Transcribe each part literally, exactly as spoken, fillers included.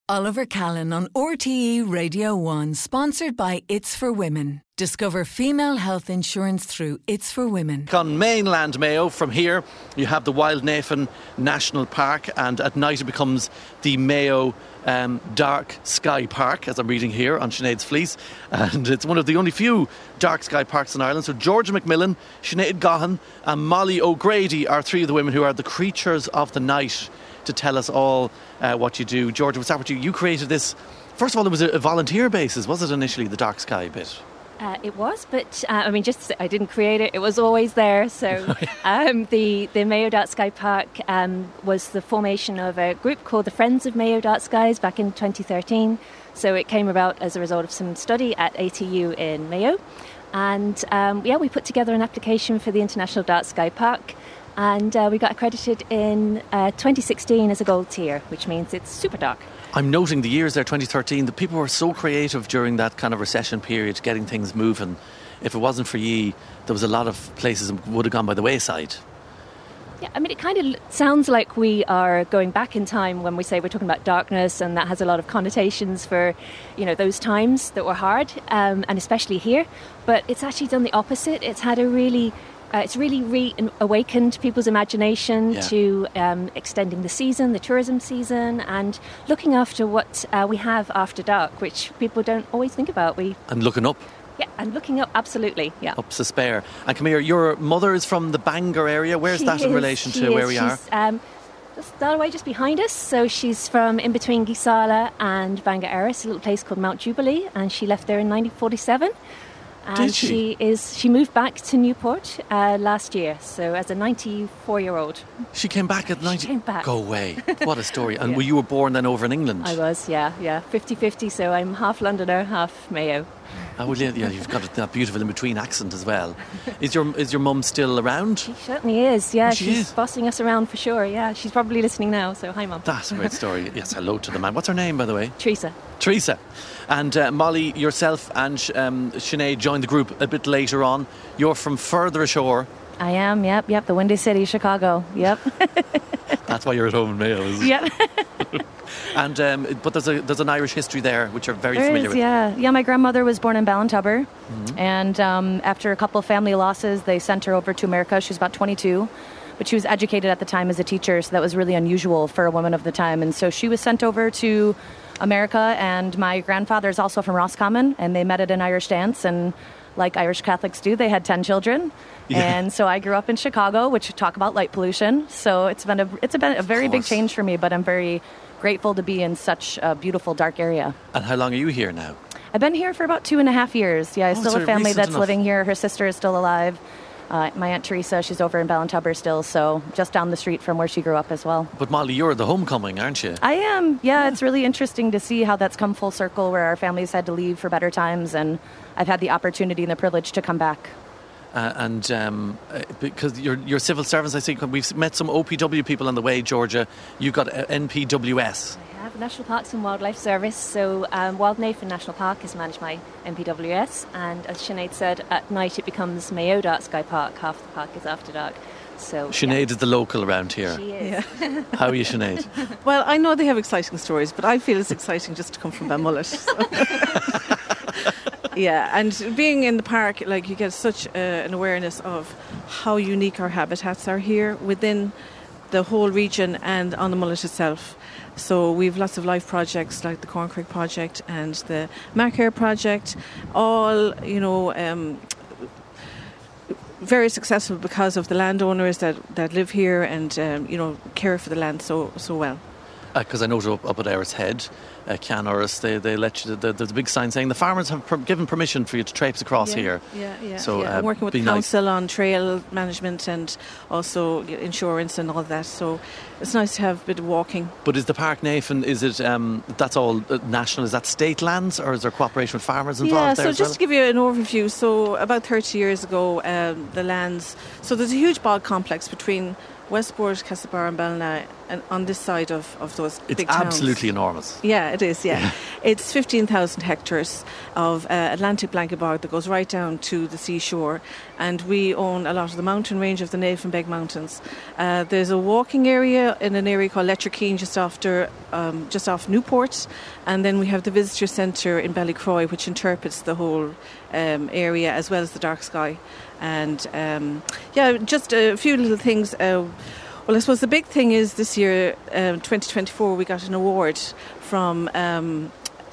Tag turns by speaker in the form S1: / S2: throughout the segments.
S1: Oliver Callan on R T E Radio one, sponsored by It's for Women. Discover female health insurance through It's for Women.
S2: On mainland Mayo, from here, you have the Wildnafen National Park, and at night it becomes the Mayo um, Dark Sky Park, as I'm reading here on Sinead's Fleece. And it's one of the only few dark sky parks in Ireland. So Georgia McMillan, Sinead Gahan and Molly O'Grady are three of the women who are the creatures of the night to tell us all uh, what you do. Georgia, we'll start with you. You created this. First of all, it was a, a volunteer basis, was it initially, the dark sky bit?
S3: Uh, it was, but uh, I mean, just I didn't create it. It was always there. So um, the the Mayo Dark Sky Park um, was the formation of a group called the Friends of Mayo Dark Skies back in twenty thirteen. So it came about as a result of some study at A T U in Mayo, and um, yeah, we put together an application for the International Dark Sky Park. And uh, we got accredited in uh, twenty sixteen as a gold tier, which means it's super dark.
S2: I'm noting the years there, twenty thirteen, the people were so creative during that kind of recession period, getting things moving. If it wasn't for ye, there was a lot of places that would have gone by the wayside.
S3: Yeah, I mean, it kind of sounds like we are going back in time when we say we're talking about darkness, and that has a lot of connotations for, you know, those times that were hard, um, and especially here. But it's actually done the opposite. It's had a really... Uh, it's really reawakened people's imagination yeah. to um, extending the season, the tourism season, and looking after what uh, we have after dark, which people don't always think about. We
S2: And looking up.
S3: Yeah, and looking up, absolutely, yeah.
S2: Up's to spare. And come here, your mother is from the Bangor area. Where's
S3: she
S2: that in
S3: is,
S2: relation to
S3: is.
S2: where we
S3: she's,
S2: are?
S3: Um, just that way, just behind us. So she's from in between Gisala and Bangor Eris, a little place called Mount Jubilee, and she left there in nineteen forty-seven. And
S2: Did she?
S3: she is. She moved back to Newport uh, last year, so as a ninety-four-year-old.
S2: She came back at ninety.
S3: She came back.
S2: Go away! What a story! And
S3: Yeah.
S2: well, you were born then over in England.
S3: I was, yeah, yeah, fifty-fifty. So I'm half Londoner, half Mayo.
S2: Oh, well, yeah, yeah, you've got that beautiful in-between accent as well. Is your is your mum still around?
S3: She certainly is. Yeah,
S2: Oh, she
S3: she's
S2: is.
S3: bossing us around for sure. Yeah, she's probably listening now. So hi, Mum.
S2: That's a great story. Yes, hello to the man. What's her name, by the way?
S3: Teresa.
S2: Teresa. And uh, Molly, yourself and um, Sinead joined the group a bit later on. You're from further ashore.
S4: I am, yep, yep, the Windy City, Chicago, yep.
S2: That's why you're at home in Mayo, isn't it?
S4: Yep.
S2: And um, but there's a there's an Irish history there, which you're very
S4: There
S2: familiar
S4: is,
S2: with.
S4: yeah. Yeah, my grandmother was born in Ballintubber, mm-hmm. and um, after a couple of family losses, they sent her over to America. She was about twenty-two, but she was educated at the time as a teacher, so that was really unusual for a woman of the time. And so she was sent over to America, and my grandfather is also from Roscommon, and they met at an Irish dance, and like Irish Catholics do, they had ten children. Yeah. And so I grew up in Chicago, which talk about light pollution. So it's been a it's been a very big change for me, but I'm very grateful to be in such a beautiful dark area.
S2: And how long are you here now?
S4: I've been here for about two and a half years. Yeah, I
S2: oh,
S4: still
S2: so
S4: have family that's
S2: enough.
S4: living here. Her sister is still alive. Uh, my Aunt Teresa, she's over in Ballintubber still, so just down the street from where she grew up as well.
S2: But Molly, you're the homecoming, aren't you?
S4: I am, yeah. It's really interesting to see how that's come full circle, where our families had to leave for better times, and I've had the opportunity and the privilege to come back.
S2: Uh, and um, uh, because you're, you're civil servants, I think we've met some O P W people on the way, Georgia. You've got uh, N P W S.
S3: I have National Parks and Wildlife Service. So um, Wildnafen National Park is managed by N P W S, and as Sinead said, at night it becomes Mayo Dark Sky Park. Half the park is after dark. So
S2: Sinead
S3: yeah.
S2: is the local around here.
S3: She is.
S5: Yeah.
S2: How are you, Sinead?
S5: Well, I know they have exciting stories, but I feel it's exciting just to come from Balmullet. So. Yeah, and being in the park, like, you get such uh, an awareness of how unique our habitats are here within the whole region and on the mullet itself. So we've lots of life projects like the Corncrake Project and the Macaire Project, all, you know, um, very successful because of the landowners that, that live here and, um, you know, care for the land so so well.
S2: Because uh, I know up, up at Eris Head, uh, Can Eris, they, they let you, the, there's a big sign saying the farmers have per- given permission for you to traipse across
S5: yeah,
S2: here.
S5: Yeah, yeah.
S2: So,
S5: yeah.
S2: Uh,
S5: I'm working with the
S2: nice.
S5: council on trail management and also insurance and all that. So it's nice to have a bit of walking.
S2: But is the Park Nafen, is it, um, that's all uh, national, is that state lands, or is there cooperation with farmers involved
S5: yeah,
S2: there
S5: so
S2: as
S5: just
S2: well?
S5: to give you an overview, so about thirty years ago, um, the lands, so there's a huge bog complex between Westport, Castlebar and Ballina and on this side of, of those
S2: it's
S5: big towns.
S2: absolutely enormous.
S5: Yeah, it is, yeah.
S2: Yeah.
S5: It's fifteen thousand hectares of uh, Atlantic blanket bog that goes right down to the seashore, and we own a lot of the mountain range of the Naomh and Beg Mountains. Uh, there's a walking area in an area called Letterkeen just after, um, just off Newport, and then we have the visitor centre in Ballycroy, which interprets the whole um, area as well as the dark sky. And um, yeah, just a few little things. Uh, well, I suppose the big thing is this year, um, twenty twenty-four, we got an award from um,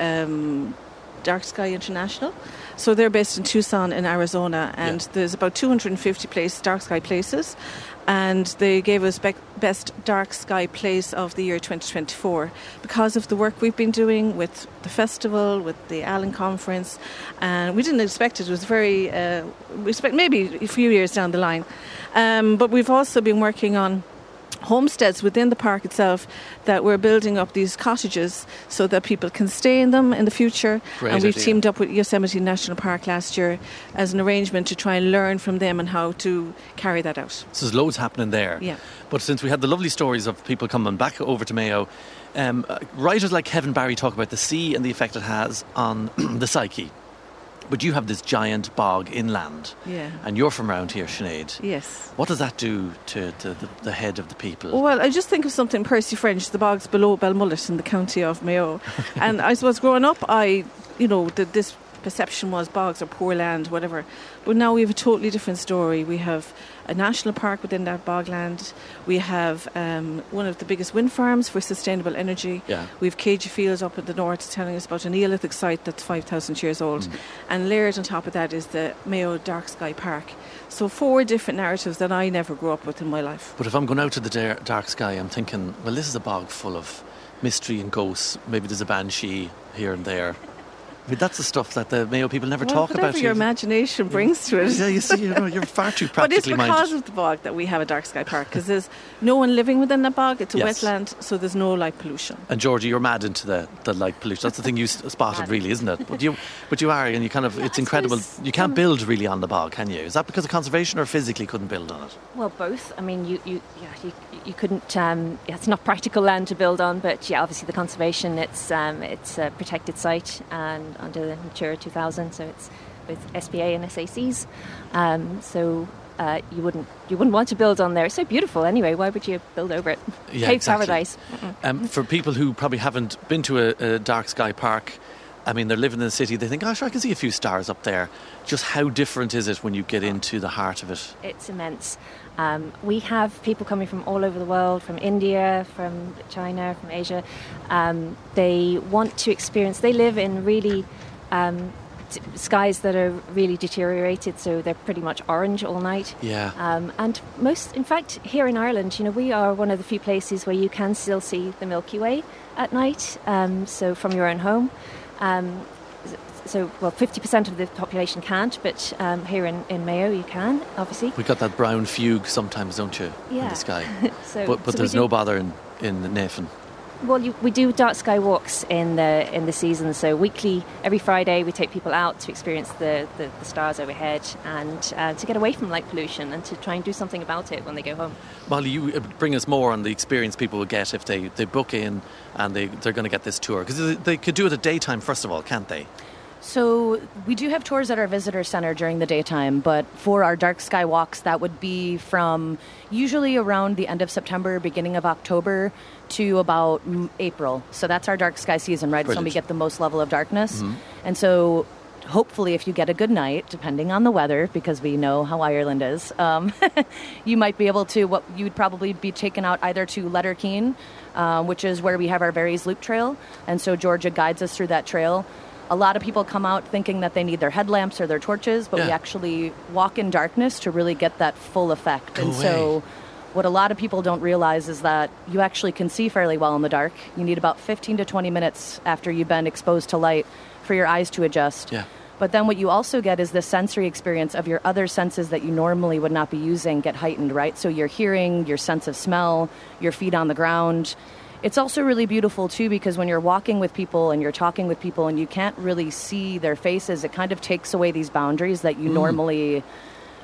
S5: um, Dark Sky International. So they're based in Tucson in Arizona, and yeah. there's about two hundred fifty place, dark sky places, and they gave us be- best dark sky place of the year twenty twenty-four because of the work we've been doing with the festival, with the Allen Conference, and we didn't expect it. It was very, uh, we expect maybe a few years down the line, um, but we've also been working on homesteads within the park itself, that we're building up these cottages so that people can stay in them in the future.
S2: Great
S5: and we've
S2: idea.
S5: teamed up with Yosemite National Park last year as an arrangement to try and learn from them and how to carry that out.
S2: So there's loads happening there.
S5: Yeah.
S2: But since we had the lovely stories of people coming back over to Mayo, um, uh, writers like Kevin Barry talk about the sea and the effect it has on the psyche. But you have this giant bog inland,
S5: Yeah.
S2: and you're from around here, Sinead.
S5: Yes.
S2: What does that do to, to the, the head of the people?
S5: Well, I just think of something Percy French, the bogs below Belmullet in the county of Mayo. And I suppose growing up, I, you know, the, this perception was bogs are poor land, whatever. But now we have a totally different story. We have a national park within that bogland. We have um, one of the biggest wind farms for sustainable energy.
S2: Yeah.
S5: We have Cagey Fields up in the north telling us about a Neolithic site that's five thousand years old.
S2: Mm.
S5: And layered on top of that is the Mayo Dark Sky Park. So four different narratives that I never grew up with in my life.
S2: But if I'm going out to the dar- dark sky, I'm thinking, well, this is a bog full of mystery and ghosts. Maybe there's a banshee here and there. I mean, that's the stuff that the Mayo people never
S5: Well,
S2: talk
S5: whatever
S2: about.
S5: your imagination brings to it.
S2: Yeah, you see, you know, you're far too
S5: But it's
S2: practically
S5: because
S2: minded.
S5: of the bog that we have a dark sky park, because there's no one living within that bog. It's a
S2: Yes.
S5: wetland, so there's no light pollution.
S2: And Georgie, you're mad into the, the light pollution. That's the thing you s- spotted,
S3: Mad.
S2: really, isn't it? But you, but you are, and you kind of, it's
S3: I
S2: incredible.
S3: suppose,
S2: You can't
S3: um,
S2: build really on the bog, can you? Is that because of conservation, or physically couldn't build on it?
S3: Well, both. I mean, you, you, yeah, you, you couldn't. Um, yeah, it's not practical land to build on, but yeah, obviously the conservation. It's um, it's a protected site and under the Natura two thousand, so it's with S P A and S A Cs. Um, so uh, you wouldn't you wouldn't want to build on there. It's so beautiful anyway. Why would you build over it?
S2: Yeah,
S3: Cave
S2: exactly.
S3: paradise.
S2: Um, for people who probably haven't been to a, a dark sky park, I mean, they're living in the city, they think, oh, sure, I can see a few stars up there. Just how different is it when you get into the heart of it?
S3: It's immense. Um, we have people coming from all over the world, from India, from China, from Asia. Um, they want to experience, they live in really um, t- skies that are really deteriorated, so they're pretty much orange all night.
S2: Yeah.
S3: Um, and most, in fact, here in Ireland, you know, we are one of the few places where you can still see the Milky Way at night, um, so from your own home. Um, So, well, fifty percent of the population can't, but um, here in, in Mayo you can, obviously.
S2: We got that brown fugue sometimes, don't you, in
S3: Yeah.
S2: the sky?
S3: So,
S2: But, but
S3: so we
S2: there's
S3: do-
S2: no bother in, in Naomh.
S3: Well, you, we do dark sky walks in the in the season. So weekly, every Friday, we take people out to experience the, the, the stars overhead and uh, to get away from light pollution and to try and do something about it when they go home.
S2: Molly, you uh, bring us more on the experience people will get if they, they book in and they, they're going to get this tour. Because they, they could do it at daytime, first of all, can't they?
S4: So we do have tours at our visitor center during the daytime, but for our dark sky walks, that would be from usually around the end of September, beginning of October to about mm, April. So that's our dark sky season, right? It's when we
S2: Brilliant.
S4: get the most level of darkness. And so hopefully if you get a good night, depending on the weather, because we know how Ireland is, um, you might be able to, what you would probably be taken out either to Letterkeen, uh, which is where we have our Berries Loop Trail. And so Georgia guides us through that trail. A lot of people come out thinking that they need their headlamps or their torches, but we
S2: Yeah.
S4: actually walk in darkness to really get that full effect.
S2: Go
S4: and
S2: away.
S4: so what a lot of people don't realize is that you actually can see fairly well in the dark. You need about fifteen to twenty minutes after you've been exposed to light for your eyes to adjust.
S2: Yeah.
S4: But then what you also get is the sensory experience of your other senses that you normally would not be using get heightened, right? So your hearing, your sense of smell, your feet on the ground. It's also really beautiful, too, because when you're walking with people and you're talking with people and you can't really see their faces, it kind of takes away these boundaries that you
S2: Mm.
S4: normally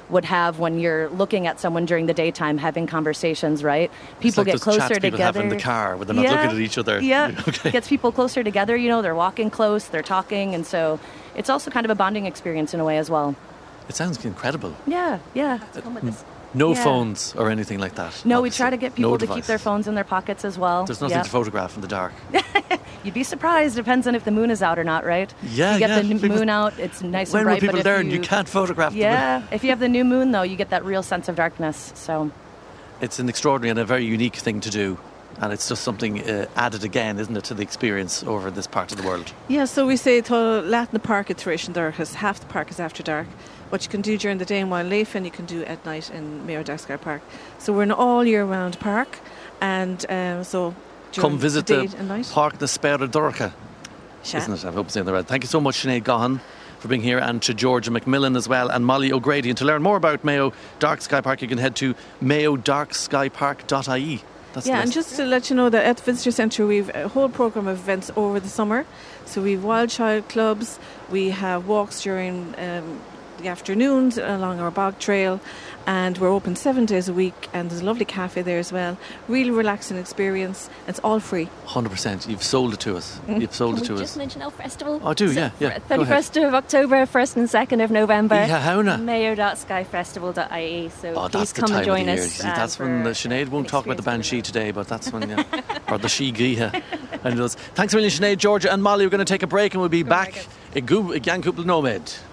S4: would have when you're looking at someone during the daytime having conversations, right? People
S2: it's like
S4: get
S2: those
S4: closer
S2: chats people
S4: together.
S2: have in the car where they're not
S4: yeah.
S2: looking at each other.
S4: Yeah,
S2: okay.
S4: Gets people closer together. You know, they're walking close, they're talking, and so it's also kind of a bonding experience in a way as well.
S2: It sounds incredible.
S4: Yeah, yeah.
S2: No
S4: Yeah.
S2: phones or anything like that.
S4: No,
S2: obviously.
S4: we try to get people
S2: No
S4: to
S2: device.
S4: keep their phones in their pockets as well.
S2: There's nothing
S4: Yeah.
S2: to photograph in the dark.
S4: You'd be surprised. Depends on if the moon is out or not, right?
S2: Yeah,
S4: You get
S2: yeah.
S4: the n-
S2: People-
S4: moon out, it's nice
S2: When
S4: and
S2: will
S4: bright.
S2: people
S4: but if
S2: learn
S4: you,
S2: you can't photograph the
S4: Yeah,
S2: moon?
S4: if you have the new moon, though, you get that real sense of darkness. So
S2: It's an extraordinary and a very unique thing to do. And it's just something uh, added again, isn't it, to the experience over this part of the world.
S5: Yeah, so we say to Latin Park at Tuition Darkest, half the park is after dark. What you can do during the day in Wild Leithin, you can do at night in Mayo Dark Sky Park. So we're an all year round park, and um, so during
S2: Come visit
S5: the,
S2: the,
S5: day and night.
S2: Park na Spera Dorcha,
S5: Sha.
S2: isn't it? I hope I'm saying that right. Thank you so much, Sinead Gahan, for being here, and to Georgia McMillan as well, and Molly O'Grady. And to learn more about Mayo Dark Sky Park, you can head to mayo dark sky park dot I E. That's
S5: Yeah,
S2: the
S5: and
S2: list.
S5: just to let you know that at the Visitor Centre we've a whole programme of events over the summer. So we've wild child clubs, we have walks during um, the afternoons along our bog trail, and we're open seven days a week, and there's a lovely cafe there as well. Really relaxing experience. It's all free.
S2: one hundred percent. You've sold it to us. You've sold
S3: Can
S2: it to
S3: we
S2: us.
S3: just mention our festival?
S2: Oh, I do,
S3: So
S2: yeah, yeah.
S3: for
S2: Go ahead.
S3: thirty-first of October, first and second of November.
S2: Yeah, howna.
S3: mayo dot sky festival dot I E. So
S2: Oh,
S3: please
S2: that's the
S3: come
S2: time
S3: and join
S2: of the year.
S3: us.
S2: You see,
S3: um,
S2: that's when
S3: for
S2: uh, Sinead
S3: an
S2: won't talk about the
S3: experience
S2: Banshee
S3: with
S2: today, but that's when, yeah. Or the She Giha. And those. Thanks a million, Sinead, Georgia and Molly. We're going to take a break and we'll be back in Yankuple Nomad.